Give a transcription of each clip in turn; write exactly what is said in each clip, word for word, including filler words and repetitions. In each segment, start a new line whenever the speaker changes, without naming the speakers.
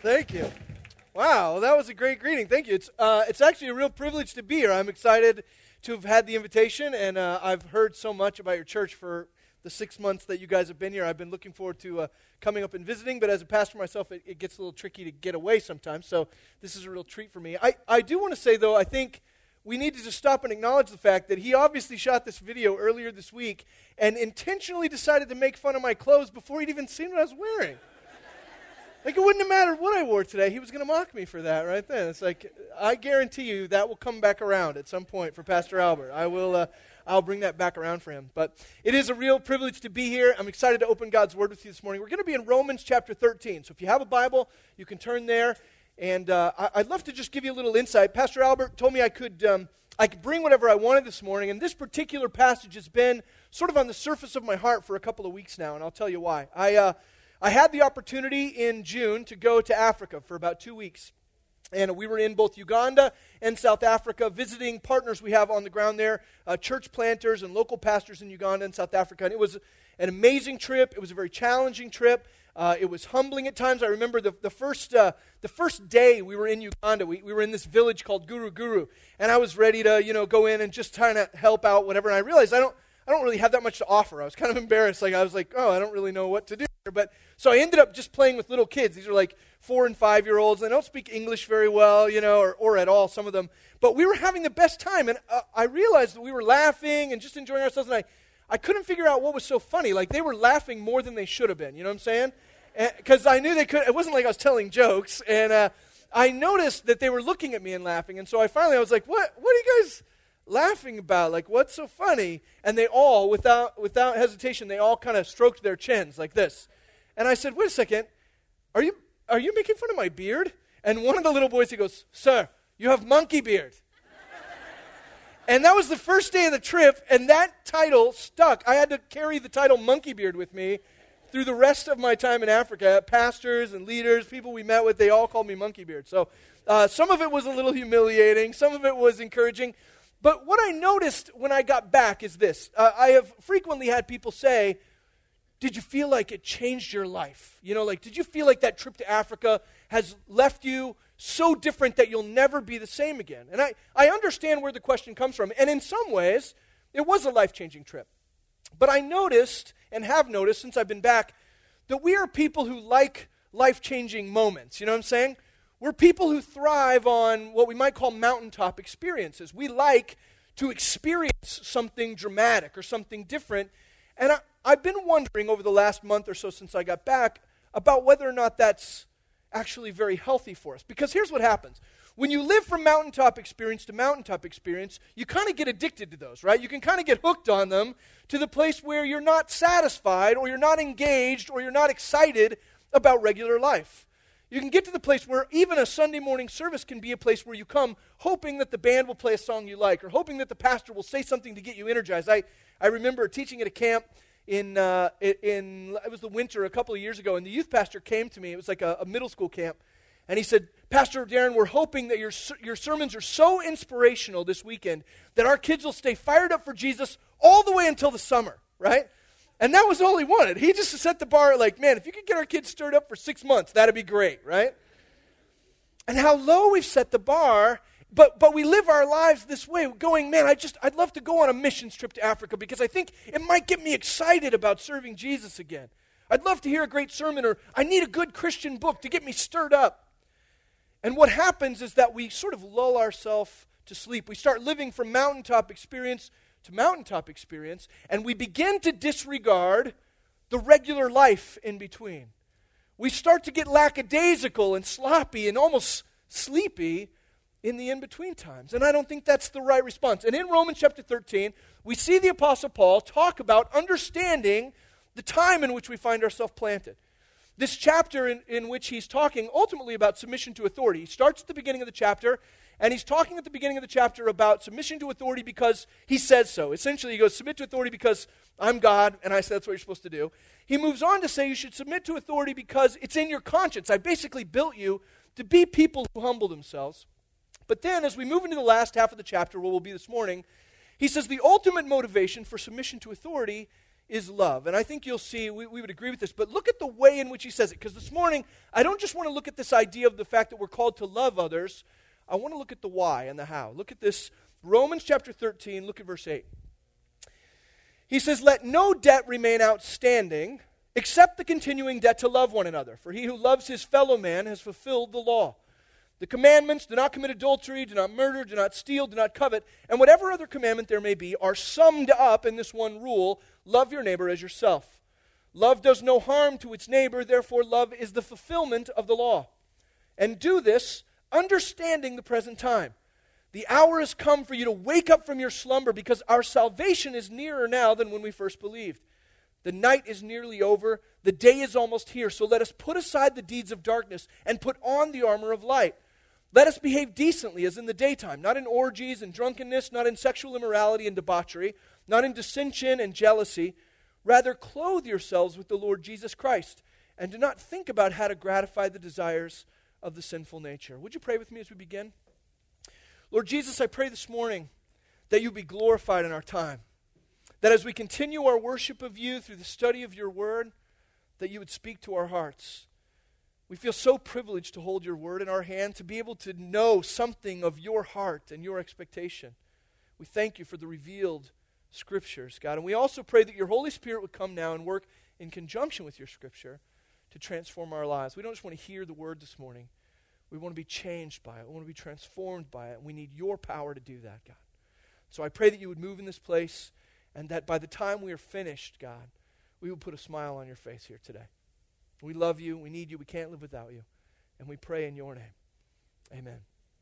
Thank you. Wow, that was a great greeting. Thank you. It's uh, it's actually a real privilege to be here. I'm excited to have had the invitation, and uh, I've heard so much about your church for the six months that you guys have been here. I've been looking forward to uh, coming up and visiting, but as a pastor myself, it, it gets a little tricky to get away sometimes, so this is a real treat for me. I, I do want to say, though, I think we need to just stop and acknowledge the fact that he obviously shot this video earlier this week and intentionally decided to make fun of my clothes before he'd even seen what I was wearing. Like, it wouldn't have mattered what I wore today. He was going to mock me for that right then. It's like, I guarantee you that will come back around at some point for Pastor Albert. I will, uh, I'll bring that back around for him. But it is a real privilege to be here. I'm excited to open God's Word with you this morning. We're going to be in Romans chapter thirteen. So if you have a Bible, you can turn there. And uh, I, I'd love to just give you a little insight. Pastor Albert told me I could, um, I could bring whatever I wanted this morning. And this particular passage has been sort of on the surface of my heart for a couple of weeks now. And I'll tell you why. I... Uh, I had the opportunity in June to go to Africa for about two weeks. And we were in both Uganda and South Africa visiting partners we have on the ground there, uh, church planters and local pastors in Uganda and South Africa. And it was an amazing trip. It was a very challenging trip. Uh, it was humbling at times. I remember the, the first uh, the first day we were in Uganda, we, we were in this village called Guru Guru. And I was ready to, you know, go in and just try to help out, whatever. And I realized I don't I don't really have that much to offer. I was kind of embarrassed. Like I was like, oh, I don't really know what to do here. But so I ended up just playing with little kids. These are like four and five year olds. They don't speak English very well, you know, or, or at all, some of them. But we were having the best time. And uh, I realized that we were laughing and just enjoying ourselves. And I, I couldn't figure out what was so funny. Like they were laughing more than they should have been. You know what I'm saying? Because I knew they could. It wasn't like I was telling jokes. And uh, I noticed that they were looking at me and laughing. And so I finally, I was like, what, what are you guys laughing about? Like, what's so funny? And they all, without without hesitation, they all kind of stroked their chins like this. And I said, wait a second, are you are you making fun of my beard? And one of the little boys, he goes, sir, you have monkey beard. And that was the first day of the trip, and that title stuck. I had to carry the title monkey beard with me through the rest of my time in Africa. Pastors and leaders, people we met with, they all called me monkey beard. So uh, some of it was a little humiliating, some of it was encouraging. But what I noticed when I got back is this. Uh, I have frequently had people say, did you feel like it changed your life? You know, like, did you feel like that trip to Africa has left you so different that you'll never be the same again? And I, I understand where the question comes from. And in some ways, it was a life-changing trip. But I noticed, and have noticed since I've been back, that we are people who like life-changing moments. You know what I'm saying? We're people who thrive on what we might call mountaintop experiences. We like to experience something dramatic or something different. And I, I've been wondering over the last month or so since I got back about whether or not that's actually very healthy for us. Because here's what happens. When you live from mountaintop experience to mountaintop experience, you kind of get addicted to those, right? You can kind of get hooked on them to the place where you're not satisfied or you're not engaged or you're not excited about regular life. You can get to the place where even a Sunday morning service can be a place where you come hoping that the band will play a song you like or hoping that the pastor will say something to get you energized. I, I remember teaching at a camp in, uh, in, it was the winter a couple of years ago, and the youth pastor came to me. It was like a, a middle school camp, and he said, Pastor Darren, we're hoping that your, your sermons are so inspirational this weekend that our kids will stay fired up for Jesus all the way until the summer, right? And that was all he wanted. He just set the bar like, man, if you could get our kids stirred up for six months, that'd be great, right? And how low we've set the bar, but but we live our lives this way, going, man, I just, I'd love to go on a missions trip to Africa because I think it might get me excited about serving Jesus again. I'd love to hear a great sermon, or I need a good Christian book to get me stirred up. And what happens is that we sort of lull ourselves to sleep. We start living from mountaintop experience to mountaintop experience, and we begin to disregard the regular life in between. We start to get lackadaisical and sloppy and almost sleepy in the in-between times. And I don't think that's the right response. And in Romans chapter thirteen, we see the Apostle Paul talk about understanding the time in which we find ourselves planted. This chapter in, in which he's talking ultimately about submission to authority. He starts at the beginning of the chapter, and he's talking at the beginning of the chapter about submission to authority because he says so. Essentially, he goes, submit to authority because I'm God, and I said that's what you're supposed to do. He moves on to say you should submit to authority because it's in your conscience. I basically built you to be people who humble themselves. But then, as we move into the last half of the chapter, where we'll be this morning, he says the ultimate motivation for submission to authority is love. And I think you'll see, we, we would agree with this, but look at the way in which he says it. Because this morning, I don't just want to look at this idea of the fact that we're called to love others. I want to look at the why and the how. Look at this, Romans chapter thirteen, look at verse eight. He says, let no debt remain outstanding, except the continuing debt to love one another. For he who loves his fellow man has fulfilled the law. The commandments, do not commit adultery, do not murder, do not steal, do not covet, and whatever other commandment there may be, are summed up in this one rule: love your neighbor as yourself. Love does no harm to its neighbor, therefore love is the fulfillment of the law. And do this, understanding the present time. The hour has come for you to wake up from your slumber, because our salvation is nearer now than when we first believed. The night is nearly over, the day is almost here, so let us put aside the deeds of darkness and put on the armor of light. Let us behave decently as in the daytime, not in orgies and drunkenness, not in sexual immorality and debauchery, not in dissension and jealousy. Rather, clothe yourselves with the Lord Jesus Christ, and do not think about how to gratify the desires of the sinful nature. Would you pray with me as we begin? Lord Jesus, I pray this morning that you be glorified in our time. That as we continue our worship of you through the study of your word, that you would speak to our hearts. We feel so privileged to hold your word in our hand, to be able to know something of your heart and your expectation. We thank you for the revealed scriptures, God. And we also pray that your Holy Spirit would come now and work in conjunction with your scripture to transform our lives. We don't just want to hear the word this morning. We want to be changed by it. We want to be transformed by it. And we need your power to do that, God. So I pray that you would move in this place, and that by the time we are finished, God, we will put a smile on your face here today. We love you. We need you. We can't live without you. And we pray in your name. Amen.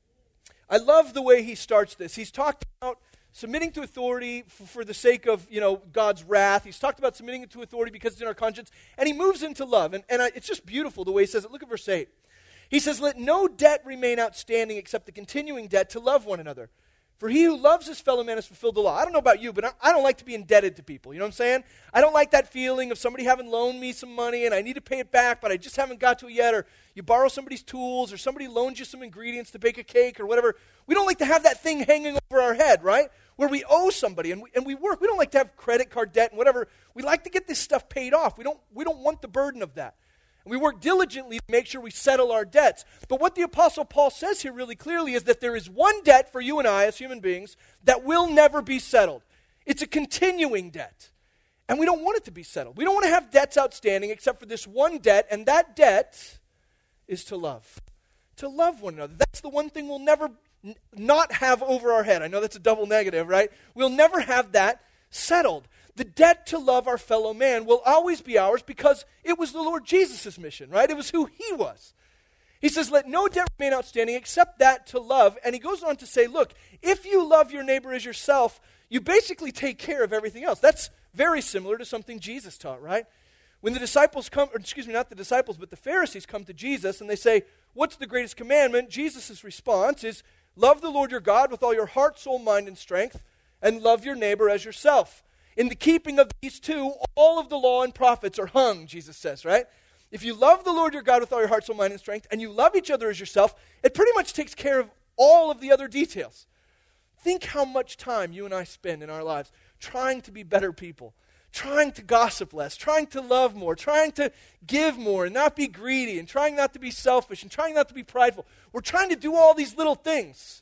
I love the way he starts this. He's talked about submitting to authority for, for the sake of, you know, God's wrath. He's talked about submitting to authority because it's in our conscience. And he moves into love. And, and I, it's just beautiful the way he says it. Look at verse eight. He says, let no debt remain outstanding except the continuing debt to love one another. For he who loves his fellow man has fulfilled the law. I don't know about you, but I, I don't like to be indebted to people. You know what I'm saying? I don't like that feeling of somebody having loaned me some money and I need to pay it back, but I just haven't got to it yet. Or you borrow somebody's tools, or somebody loans you some ingredients to bake a cake or whatever. We don't like to have that thing hanging over our head, right? Where we owe somebody and we, and we work. We don't like to have credit card debt and whatever. We like to get this stuff paid off. We don't, we don't want the burden of that. And we work diligently to make sure we settle our debts. But what the Apostle Paul says here really clearly is that there is one debt for you and I as human beings that will never be settled. It's a continuing debt. And we don't want it to be settled. We don't want to have debts outstanding except for this one debt, and that debt is to love. To love one another. That's the one thing we'll never n- not have over our head. I know that's a double negative, right? We'll never have that settled. The debt to love our fellow man will always be ours because it was the Lord Jesus' mission, right? It was who he was. He says, let no debt remain outstanding except that to love. And he goes on to say, look, if you love your neighbor as yourself, you basically take care of everything else. That's very similar to something Jesus taught, right? When the disciples come, or excuse me, not the disciples, but the Pharisees come to Jesus and they say, what's the greatest commandment? Jesus' response is, love the Lord your God with all your heart, soul, mind, and strength, and love your neighbor as yourself. In the keeping of these two, all of the law and prophets are hung, Jesus says, right? If you love the Lord your God with all your heart, soul, mind, and strength, and you love each other as yourself, it pretty much takes care of all of the other details. Think how much time you and I spend in our lives trying to be better people, trying to gossip less, trying to love more, trying to give more and not be greedy, and trying not to be selfish, and trying not to be prideful. We're trying to do all these little things.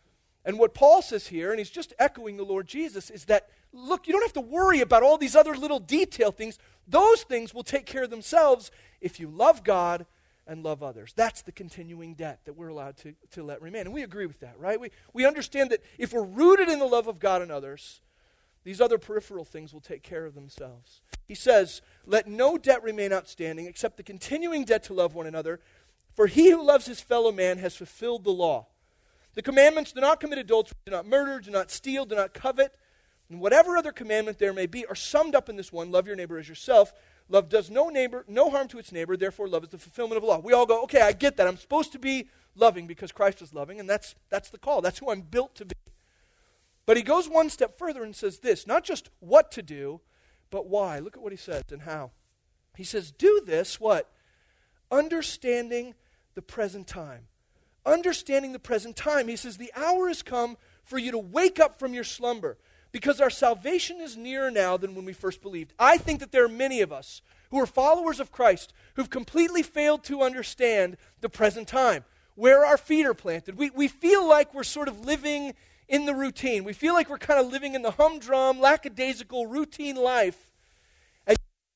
And what Paul says here, and he's just echoing the Lord Jesus, is that, look, you don't have to worry about all these other little detail things. Those things will take care of themselves if you love God and love others. That's the continuing debt that we're allowed to, to let remain. And we agree with that, right? We, we understand that if we're rooted in the love of God and others, these other peripheral things will take care of themselves. He says, let no debt remain outstanding except the continuing debt to love one another, for he who loves his fellow man has fulfilled the law. The commandments, do not commit adultery, do not murder, do not steal, do not covet, and whatever other commandment there may be are summed up in this one: love your neighbor as yourself. Love does no neighbor, no harm to its neighbor, therefore love is the fulfillment of the law. We all go, okay, I get that. I'm supposed to be loving because Christ is loving, and that's that's the call. That's who I'm built to be. But he goes one step further and says this, not just what to do, but why. Look at what he says and how. He says, do this, what? Understanding the present time. Understanding the present time. He says, the hour has come for you to wake up from your slumber. because our salvation is nearer now than when we first believed. I think that there are many of us who are followers of Christ who've completely failed to understand the present time, where our feet are planted. We, we feel like we're sort of living in the routine. We feel like we're kind of living in the humdrum, lackadaisical, routine life. And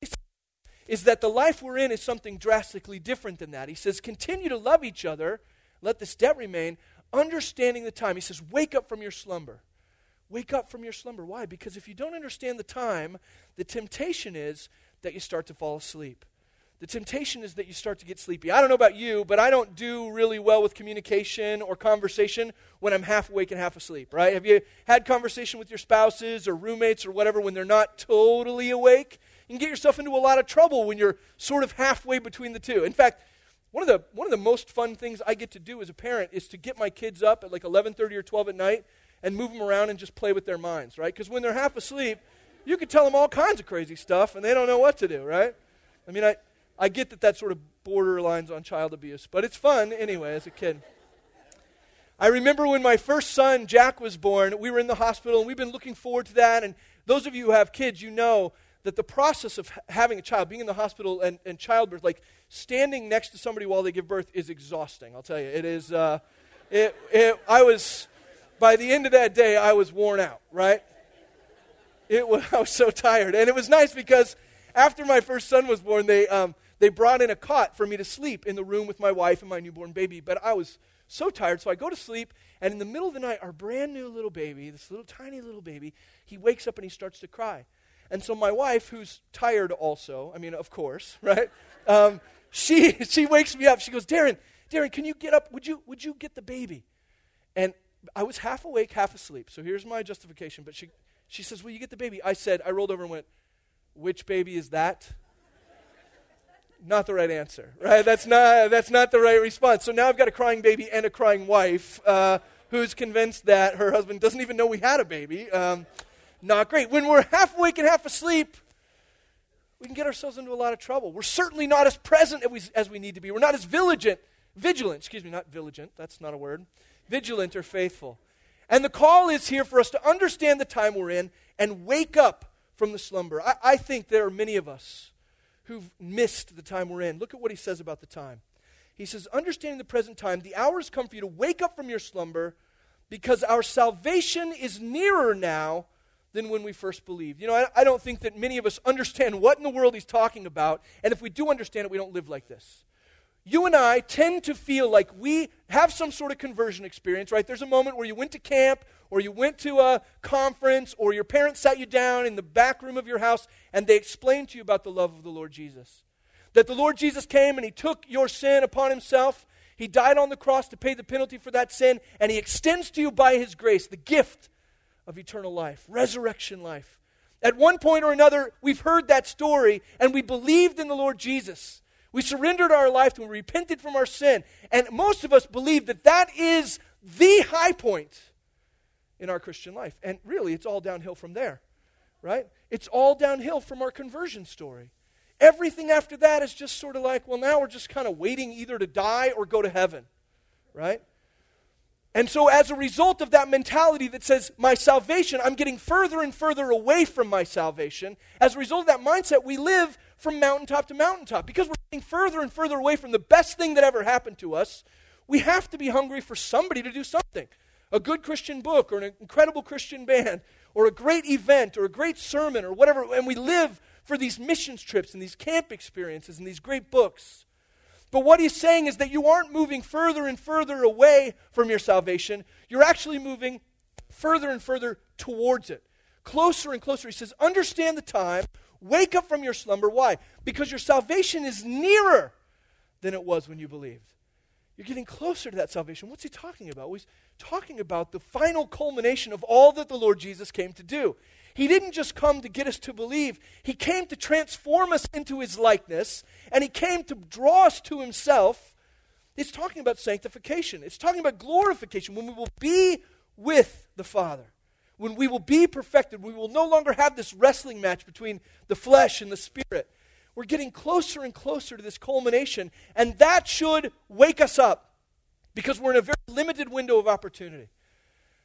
is that the life we're in is something drastically different than that. He says, continue to love each other, let this debt remain, understanding the time. He says, wake up from your slumber. Wake up from your slumber. Why? Because if you don't understand the time, the temptation is that you start to fall asleep. The temptation is that you start to get sleepy. I don't know about you, but I don't do really well with communication or conversation when I'm half awake and half asleep, right? Have you had conversation with your spouses or roommates or whatever when they're not totally awake? You can get yourself into a lot of trouble when you're sort of halfway between the two. In fact, one of the one of the most fun things I get to do as a parent is to get my kids up at like eleven thirty or twelve at night and move them around and just play with their minds, right? Because when they're half asleep, you can tell them all kinds of crazy stuff and they don't know what to do, right? I mean, I, I get that that sort of borderlines on child abuse, but it's fun anyway as a kid. I remember when my first son, Jack, was born, we were in the hospital and we've been looking forward to that. And those of you who have kids, you know that the process of having a child, being in the hospital and, and childbirth, like standing next to somebody while they give birth is exhausting, I'll tell you. It is, uh, it, it, I was... By the end of that day, I was worn out, right? It was, I was so tired. And it was nice because after my first son was born, they um, they brought in a cot for me to sleep in the room with my wife and my newborn baby. But I was so tired, so I go to sleep, and in the middle of the night, our brand new little baby, this little tiny little baby, he wakes up and he starts to cry. And so my wife, who's tired also, I mean, of course, right? Um, she she wakes me up. She goes, Darren, Darren, can you get up? Would you would you get the baby? And I was half awake, half asleep. So here's my justification. But she she says, will you get the baby? I said, I rolled over and went, which baby is that? Not the right answer, right? That's not that's not the right response. So now I've got a crying baby and a crying wife uh, who's convinced that her husband doesn't even know we had a baby. Um, not great. When we're half awake and half asleep, we can get ourselves into a lot of trouble. We're certainly not as present as we, as we need to be. We're not as vigilant, vigilant, excuse me, not vigilant, that's not a word. Vigilant or faithful. And the call is here for us to understand the time we're in and wake up from the slumber. I, I think there are many of us who've missed the time we're in. Look at what he says about the time. He says, understanding the present time, the hour has come for you to wake up from your slumber because our salvation is nearer now than when we first believed. You know, I, I don't think that many of us understand what in the world he's talking about, and if we do understand it, we don't live like this. You and I tend to feel like we have some sort of conversion experience, right? There's a moment where you went to camp, or you went to a conference, or your parents sat you down in the back room of your house, and they explained to you about the love of the Lord Jesus. That the Lord Jesus came and he took your sin upon himself. He died on the cross to pay the penalty for that sin, and he extends to you by his grace the gift of eternal life, resurrection life. At one point or another, we've heard that story, and we believed in the Lord Jesus. We surrendered our life to him, we repented from our sin. And most of us believe that that is the high point in our Christian life. And really, it's all downhill from there, right? It's all downhill from our conversion story. Everything after that is just sort of like, well, now we're just kind of waiting either to die or go to heaven, right? And so as a result of that mentality that says, my salvation, I'm getting further and further away from my salvation, as a result of that mindset, we live from mountaintop to mountaintop. Because we're getting further and further away from the best thing that ever happened to us, we have to be hungry for somebody to do something. A good Christian book, or an incredible Christian band, or a great event, or a great sermon, or whatever. And we live for these missions trips and these camp experiences and these great books. But what he's saying is that you aren't moving further and further away from your salvation. You're actually moving further and further towards it. Closer and closer. He says, understand the time. Wake up from your slumber. Why? Because your salvation is nearer than it was when you believed. You're getting closer to that salvation. What's he talking about? Well, he's talking about the final culmination of all that the Lord Jesus came to do. He didn't just come to get us to believe. He came to transform us into his likeness, and he came to draw us to himself. It's talking about sanctification. It's talking about glorification, when we will be with the Father. When we will be perfected, we will no longer have this wrestling match between the flesh and the spirit. We're getting closer and closer to this culmination, and that should wake us up, because we're in a very limited window of opportunity.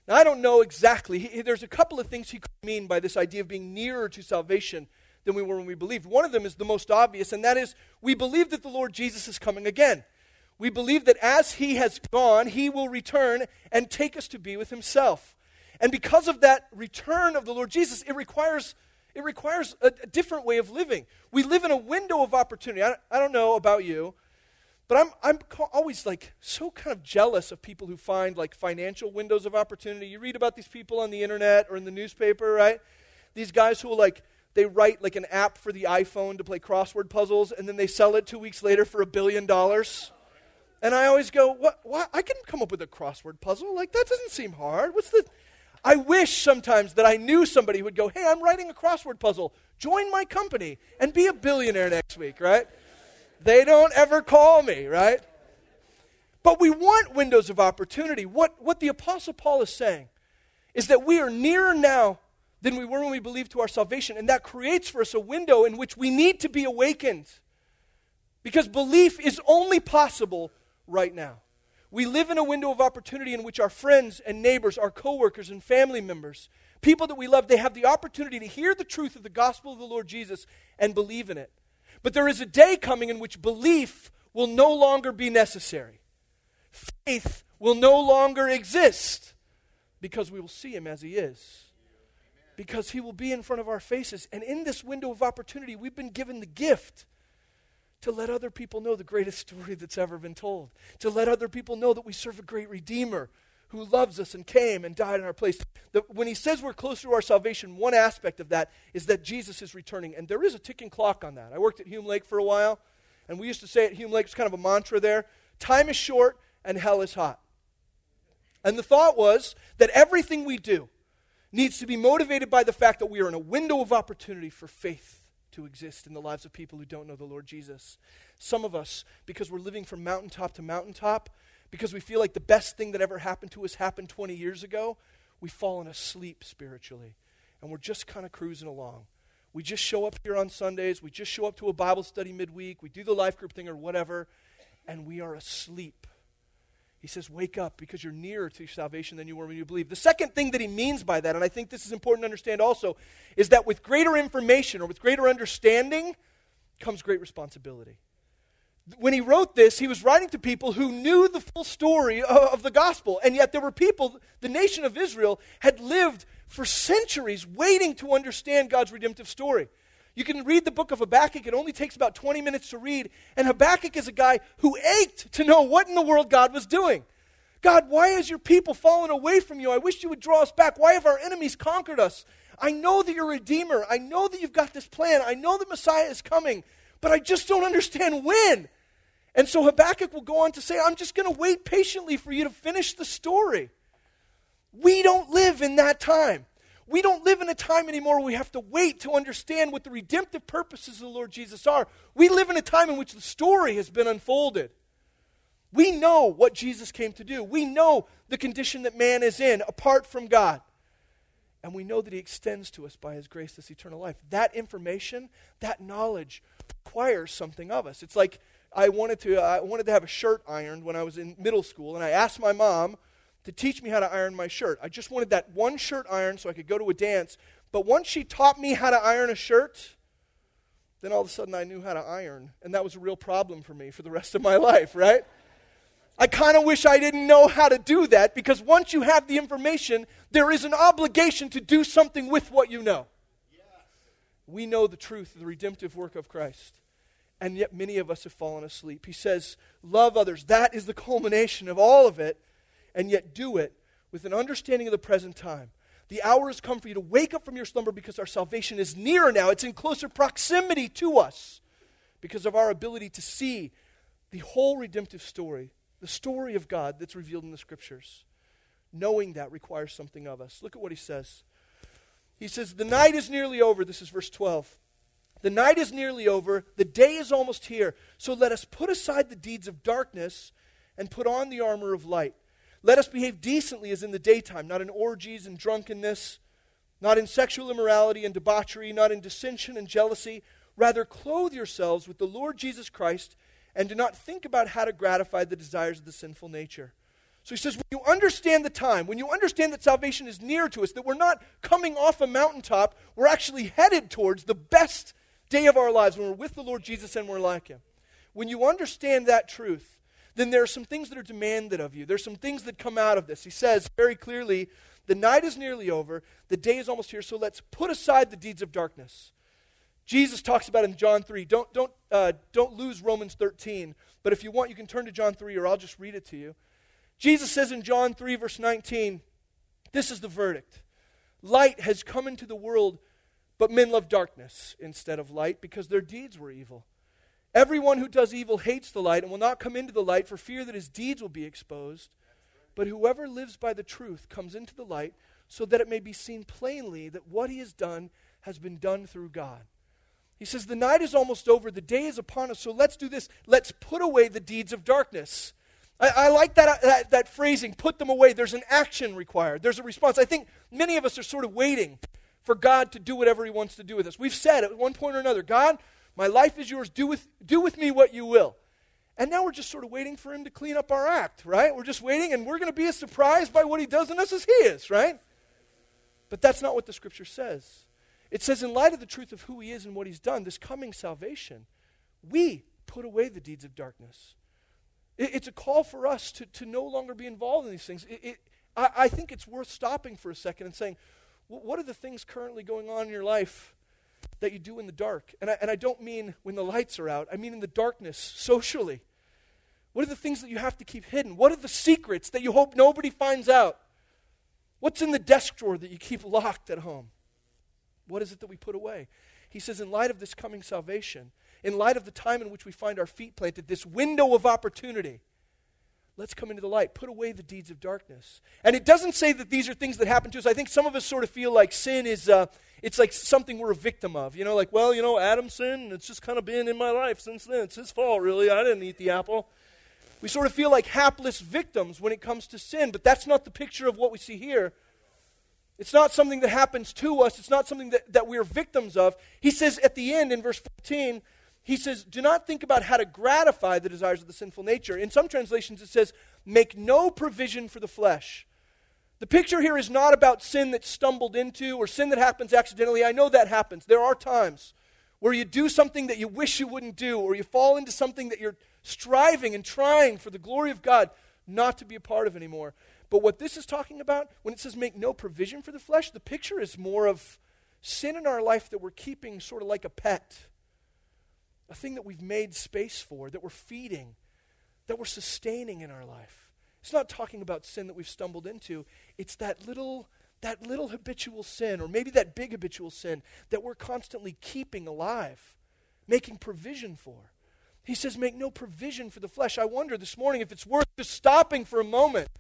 Now, I don't know exactly. He, there's a couple of things he could mean by this idea of being nearer to salvation than we were when we believed. One of them is the most obvious, and that is we believe that the Lord Jesus is coming again. We believe that as he has gone, he will return and take us to be with himself. And because of that return of the Lord Jesus, it requires it requires a, a different way of living. We live in a window of opportunity. I, I don't know about you, but I'm I'm always like so kind of jealous of people who find like financial windows of opportunity. You read about these people on the internet or in the newspaper, right? These guys who will like, they write like an app for the iPhone to play crossword puzzles, and then they sell it two weeks later for a billion dollars. And I always go, what, what? I can come up with a crossword puzzle. Like, that doesn't seem hard. What's the... I wish sometimes that I knew somebody who would go, hey, I'm writing a crossword puzzle. Join my company and be a billionaire next week, right? They don't ever call me, right? But we want windows of opportunity. What, what the Apostle Paul is saying is that we are nearer now than we were when we believed to our salvation. And that creates for us a window in which we need to be awakened. Because belief is only possible right now. We live in a window of opportunity in which our friends and neighbors, our coworkers and family members, people that we love, they have the opportunity to hear the truth of the gospel of the Lord Jesus and believe in it. But there is a day coming in which belief will no longer be necessary. Faith will no longer exist because we will see him as he is. Because he will be in front of our faces. And in this window of opportunity, we've been given the gift to let other people know the greatest story that's ever been told. To let other people know that we serve a great Redeemer who loves us and came and died in our place. The, when he says we're closer to our salvation, one aspect of that is that Jesus is returning. And there is a ticking clock on that. I worked at Hume Lake for a while, and we used to say at Hume Lake, it's kind of a mantra there, time is short and hell is hot. And the thought was that everything we do needs to be motivated by the fact that we are in a window of opportunity for faith to exist in the lives of people who don't know the Lord Jesus. Some of us, because we're living from mountaintop to mountaintop, because we feel like the best thing that ever happened to us happened twenty years ago, we've fallen asleep spiritually. And we're just kind of cruising along. We just show up here on Sundays, we just show up to a Bible study midweek, we do the life group thing or whatever, and we are asleep. He says, wake up because you're nearer to salvation than you were when you believed. The second thing that he means by that, and I think this is important to understand also, is that with greater information or with greater understanding comes great responsibility. When he wrote this, he was writing to people who knew the full story of the gospel, and yet there were people, the nation of Israel had lived for centuries waiting to understand God's redemptive story. You can read the book of Habakkuk. It only takes about twenty minutes to read. And Habakkuk is a guy who ached to know what in the world God was doing. God, why has your people fallen away from you? I wish you would draw us back. Why have our enemies conquered us? I know that you're a redeemer. I know that you've got this plan. I know that Messiah is coming. But I just don't understand when. And so Habakkuk will go on to say, I'm just going to wait patiently for you to finish the story. We don't live in that time. We don't live in a time anymore where we have to wait to understand what the redemptive purposes of the Lord Jesus are. We live in a time in which the story has been unfolded. We know what Jesus came to do. We know the condition that man is in apart from God. And we know that he extends to us by his grace this eternal life. That information, that knowledge requires something of us. It's like I wanted to, I wanted to have a shirt ironed when I was in middle school, and I asked my mom to teach me how to iron my shirt. I just wanted that one shirt ironed so I could go to a dance. But once she taught me how to iron a shirt, then all of a sudden I knew how to iron. And that was a real problem for me for the rest of my life, right? I kind of wish I didn't know how to do that, because once you have the information, there is an obligation to do something with what you know. Yes. We know the truth of the redemptive work of Christ. And yet many of us have fallen asleep. He says, love others. That is the culmination of all of it. And yet do it with an understanding of the present time. The hour has come for you to wake up from your slumber because our salvation is nearer now. It's in closer proximity to us because of our ability to see the whole redemptive story, the story of God that's revealed in the Scriptures. Knowing that requires something of us. Look at what he says. He says, the night is nearly over. This is verse twelve. The night is nearly over. The day is almost here. So let us put aside the deeds of darkness and put on the armor of light. Let us behave decently as in the daytime, not in orgies and drunkenness, not in sexual immorality and debauchery, not in dissension and jealousy. Rather, clothe yourselves with the Lord Jesus Christ and do not think about how to gratify the desires of the sinful nature. So he says, when you understand the time, when you understand that salvation is near to us, that we're not coming off a mountaintop, we're actually headed towards the best day of our lives when we're with the Lord Jesus and we're like him. When you understand that truth, then there are some things that are demanded of you. There's some things that come out of this. He says very clearly, the night is nearly over, the day is almost here, so let's put aside the deeds of darkness. Jesus talks about it in John three. Don't, don't, uh, don't lose Romans thirteen, but if you want, you can turn to John three, or I'll just read it to you. Jesus says in John three, verse nineteen, this is the verdict. Light has come into the world, but men love darkness instead of light because their deeds were evil. Everyone who does evil hates the light and will not come into the light for fear that his deeds will be exposed. But whoever lives by the truth comes into the light so that it may be seen plainly that what he has done has been done through God. He says, the night is almost over, the day is upon us, so let's do this. Let's put away the deeds of darkness. I, I like that, that, that phrasing, put them away. There's an action required. There's a response. I think many of us are sort of waiting for God to do whatever he wants to do with us. We've said at one point or another, God, my life is yours. Do with, do with me what you will. And now we're just sort of waiting for him to clean up our act, right? We're just waiting, and we're going to be as surprised by what he does in us as he is, right? But that's not what the Scripture says. It says, in light of the truth of who he is and what he's done, this coming salvation, we put away the deeds of darkness. It, it's a call for us to, to no longer be involved in these things. It, it, I, I think it's worth stopping for a second and saying, what are the things currently going on in your life that you do in the dark? And I, and I don't mean when the lights are out. I mean in the darkness, socially. What are the things that you have to keep hidden? What are the secrets that you hope nobody finds out? What's in the desk drawer that you keep locked at home? What is it that we put away? He says, in light of this coming salvation, in light of the time in which we find our feet planted, this window of opportunity, let's come into the light. Put away the deeds of darkness. And it doesn't say that these are things that happen to us. I think some of us sort of feel like sin is, uh, it's like something we're a victim of. You know, like, well, you know, Adam sinned, and it's just kind of been in my life since then. It's his fault, really. I didn't eat the apple. We sort of feel like hapless victims when it comes to sin, but that's not the picture of what we see here. It's not something that happens to us. It's not something that, that we're victims of. He says at the end in verse fourteen, he says, do not think about how to gratify the desires of the sinful nature. In some translations it says, make no provision for the flesh. The picture here is not about sin that's stumbled into or sin that happens accidentally. I know that happens. There are times where you do something that you wish you wouldn't do, or you fall into something that you're striving and trying for the glory of God not to be a part of anymore. But what this is talking about, when it says make no provision for the flesh, the picture is more of sin in our life that we're keeping sort of like a pet. A thing that we've made space for, that we're feeding, that we're sustaining in our life. It's not talking about sin that we've stumbled into. It's that little, that little habitual sin, or maybe that big habitual sin, that we're constantly keeping alive, making provision for. He says make no provision for the flesh. I wonder this morning if it's worth just stopping for a moment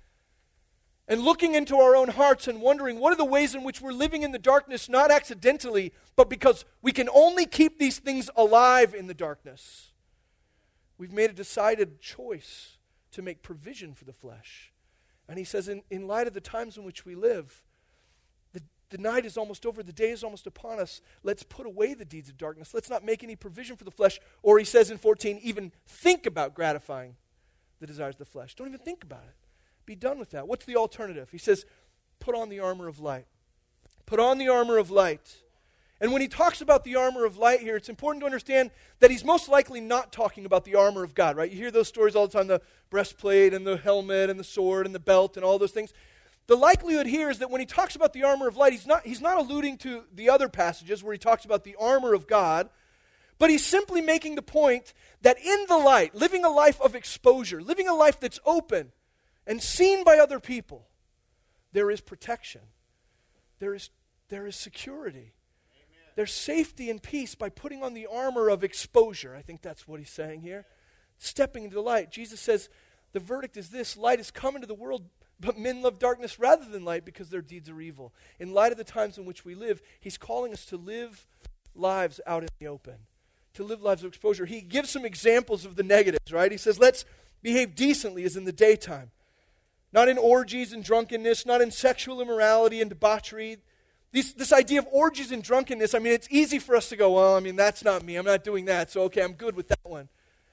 and looking into our own hearts and wondering what are the ways in which we're living in the darkness, not accidentally, but because we can only keep these things alive in the darkness. We've made a decided choice to make provision for the flesh. And he says, in, in light of the times in which we live, the, the night is almost over, the day is almost upon us. Let's put away the deeds of darkness. Let's not make any provision for the flesh. Or he says in fourteen, even think about gratifying the desires of the flesh. Don't even think about it. Be done with that. What's the alternative? He says, put on the armor of light. Put on the armor of light. And when he talks about the armor of light here, it's important to understand that he's most likely not talking about the armor of God, right? You hear those stories all the time, the breastplate and the helmet and the sword and the belt and all those things. The likelihood here is that when he talks about the armor of light, he's not, he's not alluding to the other passages where he talks about the armor of God, but he's simply making the point that in the light, living a life of exposure, living a life that's open, and seen by other people, there is protection. There is, there is security. Amen. There's safety and peace by putting on the armor of exposure. I think that's what he's saying here. Stepping into the light. Jesus says, the verdict is this, light has come into the world, but men love darkness rather than light because their deeds are evil. In light of the times in which we live, he's calling us to live lives out in the open, to live lives of exposure. He gives some examples of the negatives, right? He says, let's behave decently as in the daytime. Not in orgies and drunkenness, not in sexual immorality and debauchery. This, this idea of orgies and drunkenness, I mean, it's easy for us to go, well, I mean, that's not me. I'm not doing that, so okay, I'm good with that one.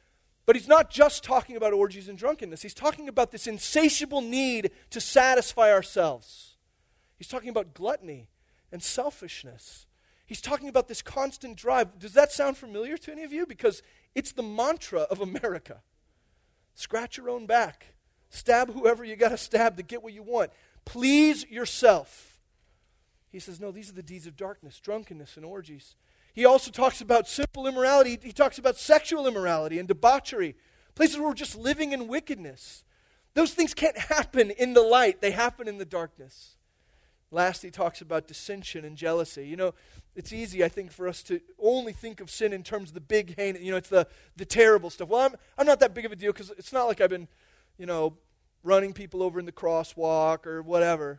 But he's not just talking about orgies and drunkenness. He's talking about this insatiable need to satisfy ourselves. He's talking about gluttony and selfishness. He's talking about this constant drive. Does that sound familiar to any of you? Because it's the mantra of America. Scratch your own back. Stab whoever you got to stab to get what you want. Please yourself. He says, no, these are the deeds of darkness, drunkenness and orgies. He also talks about simple immorality. He talks about sexual immorality and debauchery, places where we're just living in wickedness. Those things can't happen in the light. They happen in the darkness. Last, he talks about dissension and jealousy. You know, it's easy, I think, for us to only think of sin in terms of the big, heinous, you know, it's the, the terrible stuff. Well, I'm, I'm not that big of a deal because it's not like I've been, you know, running people over in the crosswalk or whatever.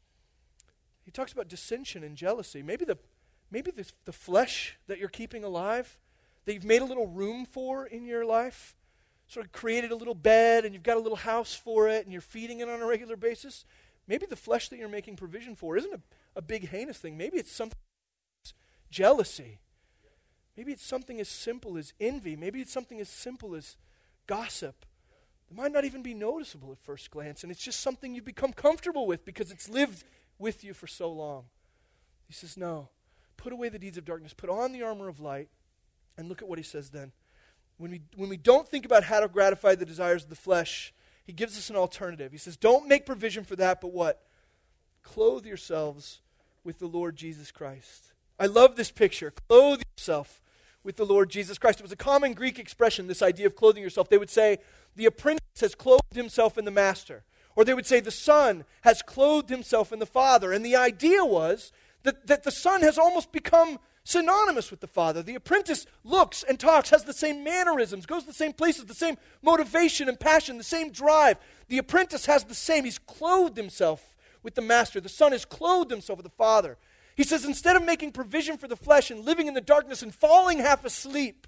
He talks about dissension and jealousy. Maybe the maybe the, the flesh that you're keeping alive, that you've made a little room for in your life, sort of created a little bed and you've got a little house for it and you're feeding it on a regular basis. Maybe the flesh that you're making provision for isn't a, a big heinous thing. Maybe it's something as jealousy. Maybe it's something as simple as envy. Maybe it's something as simple as gossip. It might not even be noticeable at first glance, and it's just something you've become comfortable with because it's lived with you for so long. He says, no, put away the deeds of darkness, put on the armor of light, and look at what he says then. When we, when we don't think about how to gratify the desires of the flesh, he gives us an alternative. He says, don't make provision for that, but what? Clothe yourselves with the Lord Jesus Christ. I love this picture. Clothe yourself with the Lord Jesus Christ. It was a common Greek expression, this idea of clothing yourself. They would say, the apprentice has clothed himself in the master. Or they would say, the son has clothed himself in the father. And the idea was that, that the son has almost become synonymous with the father. The apprentice looks and talks, has the same mannerisms, goes to the same places, the same motivation and passion, the same drive. The apprentice has the same. He's clothed himself with the master. The son has clothed himself with the father. He says, instead of making provision for the flesh and living in the darkness and falling half asleep,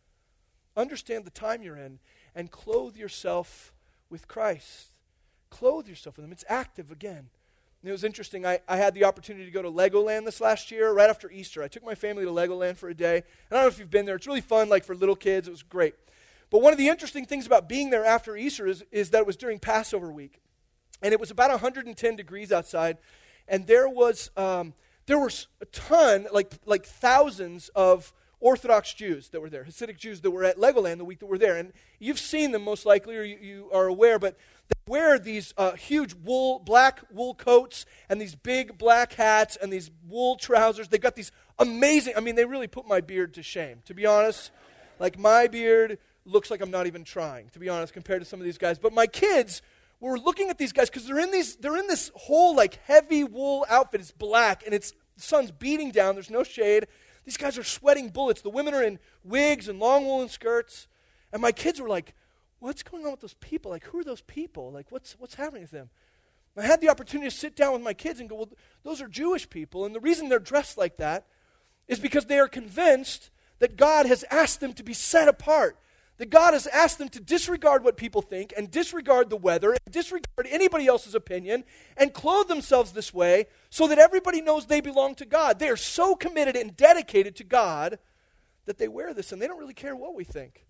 understand the time you're in and clothe yourself with Christ. Clothe yourself with him. It's active again. And it was interesting. I, I had the opportunity to go to Legoland this last year, right after Easter. I took my family to Legoland for a day. And I don't know if you've been there. It's really fun, like for little kids. It was great. But one of the interesting things about being there after Easter is, is that it was during Passover week. And it was about one hundred ten degrees outside. And there was um, there was a ton, like like thousands of Orthodox Jews that were there, Hasidic Jews that were at Legoland the week that were there. And you've seen them most likely, or you, you are aware, but they wear these uh, huge wool, black wool coats and these big black hats and these wool trousers. They've got these amazing, I mean, they really put my beard to shame, to be honest. Like, my beard looks like I'm not even trying, to be honest, compared to some of these guys. But my kids were looking at these guys because they're in these, they're in this whole, like, heavy wool outfit. It's black, and it's the sun's beating down. There's no shade. These guys are sweating bullets. The women are in wigs and long woolen skirts. And my kids were like, what's going on with those people? Like, who are those people? Like, what's what's happening with them? And I had the opportunity to sit down with my kids and go, well, those are Jewish people. And the reason they're dressed like that is because they are convinced that God has asked them to be set apart. That God has asked them to disregard what people think and disregard the weather and disregard anybody else's opinion and clothe themselves this way so that everybody knows they belong to God. They are so committed and dedicated to God that they wear this and they don't really care what we think.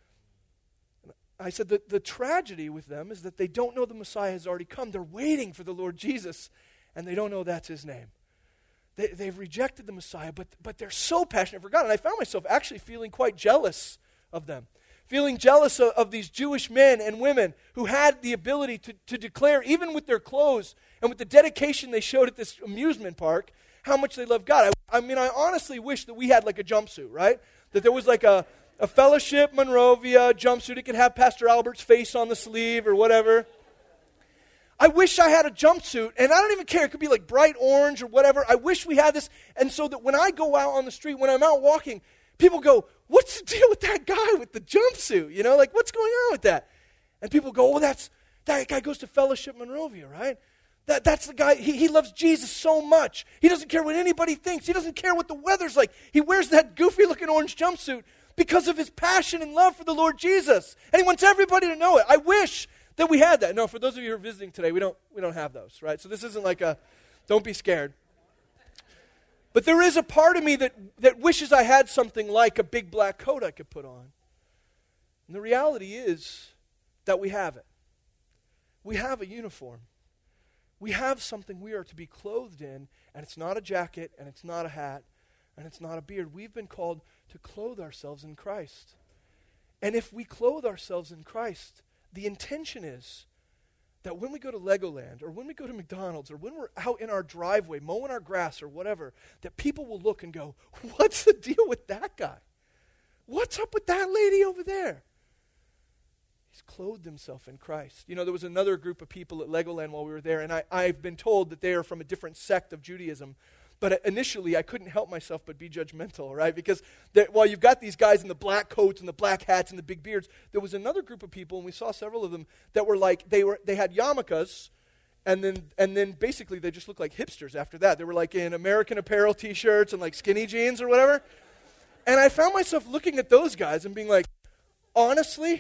I said that the tragedy with them is that they don't know the Messiah has already come. They're waiting for the Lord Jesus and they don't know that's his name. They, they've rejected the Messiah, but, but they're so passionate for God. And I found myself actually feeling quite jealous of them. Feeling jealous of, of these Jewish men and women who had the ability to, to declare, even with their clothes and with the dedication they showed at this amusement park, how much they love God. I, I mean, I honestly wish that we had like a jumpsuit, right? That there was like a, a Fellowship Monrovia jumpsuit. It could have Pastor Albert's face on the sleeve or whatever. I wish I had a jumpsuit, and I don't even care. It could be like bright orange or whatever. I wish we had this, and so that when I go out on the street, when I'm out walking, people go, what's the deal with that guy with the jumpsuit? You know, like, what's going on with that? And people go, oh, that's, that guy goes to Fellowship Monrovia, right? That, that's the guy, he, he loves Jesus so much. He doesn't care what anybody thinks. He doesn't care what the weather's like. He wears that goofy-looking orange jumpsuit because of his passion and love for the Lord Jesus. And he wants everybody to know it. I wish that we had that. No, for those of you who are visiting today, we don't, we don't have those, right? So this isn't like a, don't be scared. But there is a part of me that, that wishes I had something like a big black coat I could put on. And the reality is that we have it. We have a uniform. We have something we are to be clothed in, and it's not a jacket, and it's not a hat, and it's not a beard. We've been called to clothe ourselves in Christ. And if we clothe ourselves in Christ, the intention is that when we go to Legoland, or when we go to McDonald's, or when we're out in our driveway mowing our grass or whatever, that people will look and go, what's the deal with that guy? What's up with that lady over there? He's clothed himself in Christ. You know, there was another group of people at Legoland while we were there, and I, I've been told that they are from a different sect of Judaism. But initially, I couldn't help myself but be judgmental, right? Because while you've got these guys in the black coats and the black hats and the big beards, there was another group of people, and we saw several of them, that were like, they were they had yarmulkes, and then and then basically they just looked like hipsters after that. They were like in American Apparel t-shirts and like skinny jeans or whatever. And I found myself looking at those guys and being like, honestly?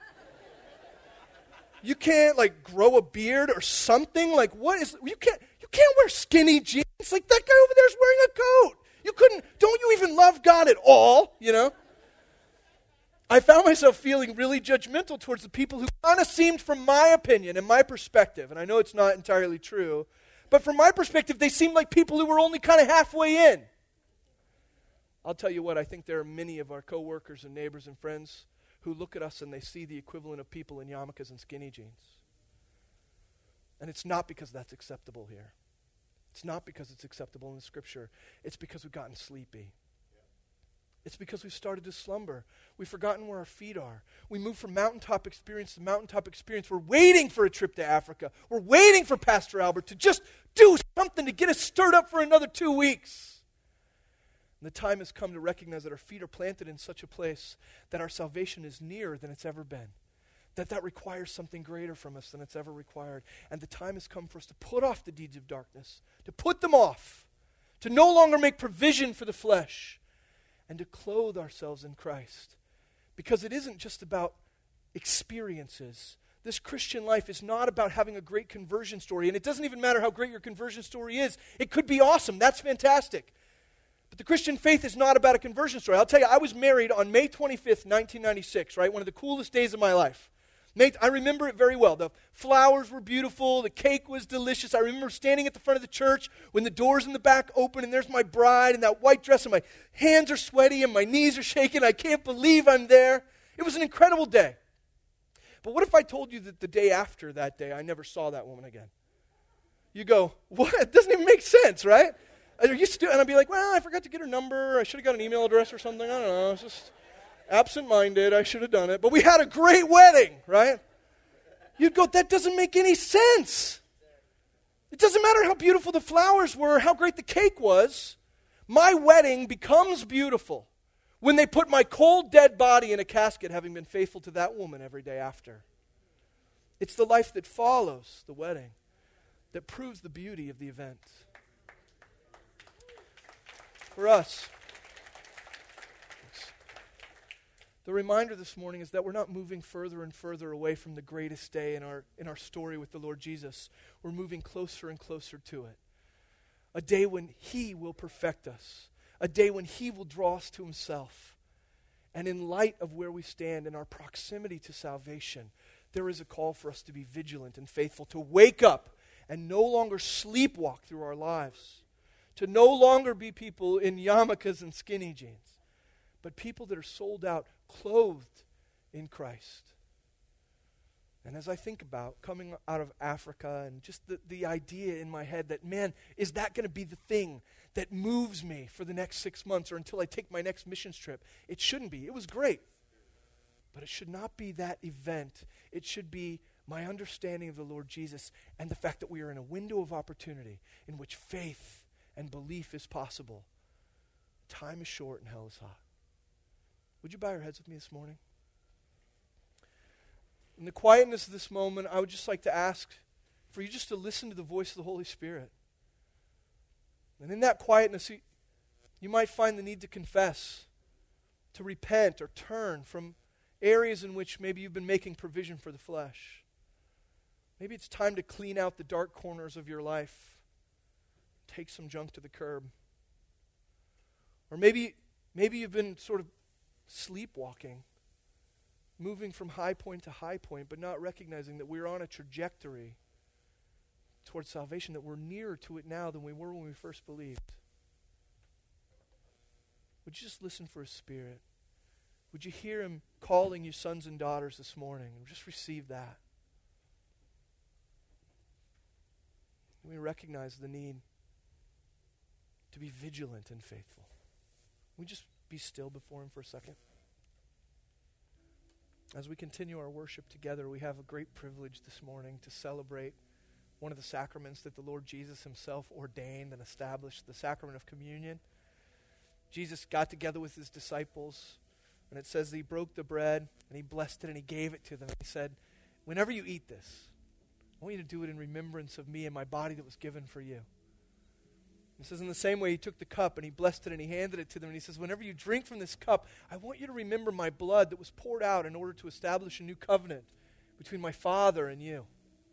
You can't like grow a beard or something? Like what is, you can't, you can't wear skinny jeans. Like that guy over there's wearing a coat. You couldn't, don't you even love God at all, you know? I found myself feeling really judgmental towards the people who kind of seemed, from my opinion and my perspective, and I know it's not entirely true, but from my perspective, they seemed like people who were only kind of halfway in. I'll tell you what, I think there are many of our coworkers and neighbors and friends who look at us and they see the equivalent of people in yarmulkes and skinny jeans. And it's not because that's acceptable here. It's not because it's acceptable in the Scripture. It's because we've gotten sleepy. It's because we've started to slumber. We've forgotten where our feet are. We move from mountaintop experience to mountaintop experience. We're waiting for a trip to Africa. We're waiting for Pastor Albert to just do something to get us stirred up for another two weeks. And the time has come to recognize that our feet are planted in such a place that our salvation is nearer than it's ever been. That that requires something greater from us than it's ever required. And the time has come for us to put off the deeds of darkness, to put them off, to no longer make provision for the flesh, and to clothe ourselves in Christ. Because it isn't just about experiences. This Christian life is not about having a great conversion story. And it doesn't even matter how great your conversion story is. It could be awesome. That's fantastic. But the Christian faith is not about a conversion story. I'll tell you, I was married on May twenty-fifth, nineteen ninety-six, right? One of the coolest days of my life. May, I remember it very well. The flowers were beautiful. The cake was delicious. I remember standing at the front of the church when the doors in the back open and there's my bride in that white dress and my hands are sweaty and my knees are shaking. I can't believe I'm there. It was an incredible day. But what if I told you that the day after that day, I never saw that woman again? You go, what? It doesn't even make sense, right? Are you still, and I'd be like, well, I forgot to get her number. I should have got an email address or something. I don't know. It's just absent-minded. I should have done it. But we had a great wedding, right? You'd go, that doesn't make any sense. It doesn't matter how beautiful the flowers were, how great the cake was. My wedding becomes beautiful when they put my cold, dead body in a casket, having been faithful to that woman every day after. It's the life that follows the wedding that proves the beauty of the event. For us, the reminder this morning is that we're not moving further and further away from the greatest day in our in our story with the Lord Jesus. We're moving closer and closer to it. A day when He will perfect us. A day when He will draw us to Himself. And in light of where we stand in our proximity to salvation, there is a call for us to be vigilant and faithful, to wake up and no longer sleepwalk through our lives. To no longer be people in yarmulkes and skinny jeans, but people that are sold out, clothed in Christ. And as I think about coming out of Africa and just the, the idea in my head that, man, is that going to be the thing that moves me for the next six months or until I take my next missions trip? It shouldn't be. It was great. But it should not be that event. It should be my understanding of the Lord Jesus and the fact that we are in a window of opportunity in which faith and belief is possible. Time is short and hell is hot. Would you bow your heads with me this morning? In the quietness of this moment, I would just like to ask for you just to listen to the voice of the Holy Spirit. And in that quietness, you, you might find the need to confess, to repent or turn from areas in which maybe you've been making provision for the flesh. Maybe it's time to clean out the dark corners of your life. Take some junk to the curb. Or maybe maybe you've been sort of sleepwalking. moving from high point to high point, but not recognizing that we're on a trajectory towards salvation, that we're nearer to it now than we were when we first believed. Would you just listen for His Spirit? Would you hear Him calling you sons and daughters this morning? And just receive that. We recognize the need to be vigilant and faithful. Can we just be still before Him for a second? As we continue our worship together, we have a great privilege this morning to celebrate one of the sacraments that the Lord Jesus Himself ordained and established, the sacrament of communion. Jesus got together with His disciples, and it says that He broke the bread, and He blessed it, and He gave it to them. He said, whenever you eat this, I want you to do it in remembrance of me and my body that was given for you. He says, in the same way, He took the cup and He blessed it and He handed it to them. And He says, whenever you drink from this cup, I want you to remember my blood that was poured out in order to establish a new covenant between my Father and you.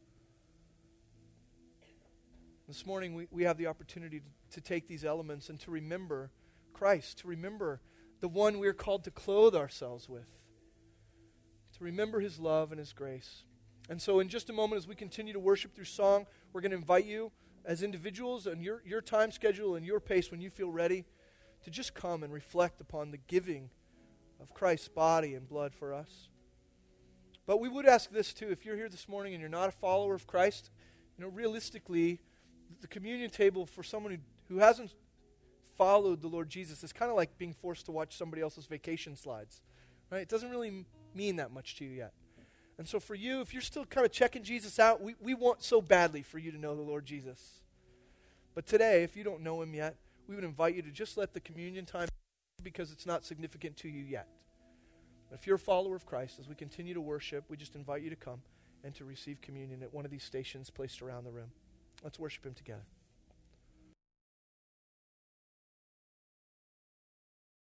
This morning, we, we have the opportunity to, to take these elements and to remember Christ, to remember the one we are called to clothe ourselves with, to remember His love and His grace. And so in just a moment, as we continue to worship through song, we're going to invite you as individuals and your, your time schedule and your pace when you feel ready to just come and reflect upon the giving of Christ's body and blood for us. But we would ask this too, if you're here this morning and you're not a follower of Christ, you know, realistically, the communion table for someone who, who hasn't followed the Lord Jesus is kind of like being forced to watch somebody else's vacation slides, right? It doesn't really m- mean that much to you yet. And so for you, if you're still kind of checking Jesus out, we, we want so badly for you to know the Lord Jesus. But today, if you don't know Him yet, we would invite you to just let the communion time, because it's not significant to you yet. But if you're a follower of Christ, as we continue to worship, we just invite you to come and to receive communion at one of these stations placed around the room. Let's worship Him together.